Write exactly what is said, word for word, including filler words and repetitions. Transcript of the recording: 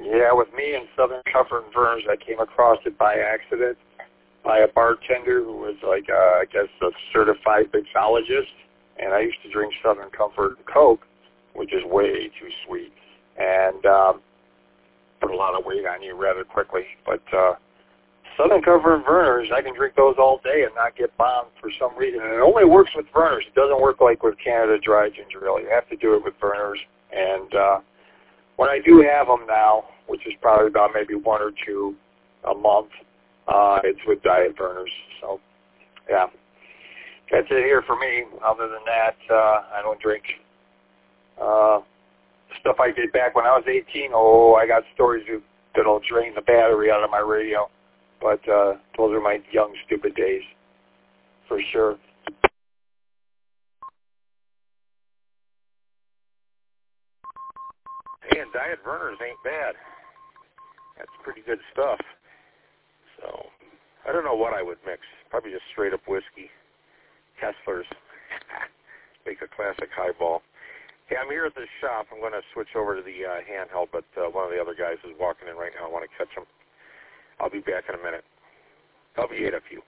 Yeah, with me and Southern Comfort and Vernors, I came across it by accident by a bartender who was like, uh, I guess, a certified mixologist. And I used to drink Southern Comfort and Coke, which is way too sweet. And um, put a lot of weight on you rather quickly. But uh, Southern Comfort and Vernors, I can drink those all day and not get bombed for some reason. And it only works with Vernors. It doesn't work like with Canada Dry Ginger Ale. You have to do it with Vernors. And uh, when I do have them now, which is probably about maybe one or two a month, uh, it's with Diet Vernors. So, yeah. That's it here for me. Other than that, uh, I don't drink uh, stuff I did back when I was eighteen. Oh, I got stories that'll drain the battery out of my radio. But uh, those are my young, stupid days, for sure. Hey, and Diet Vernors ain't bad. That's pretty good stuff. So, I don't know what I would mix. Probably just straight up whiskey. Kessler's. Make a classic highball. Hey, I'm here at the shop. I'm going to switch over to the uh, handheld, but uh, one of the other guys is walking in right now. I want to catch him. I'll be back in a minute. L B eight F U.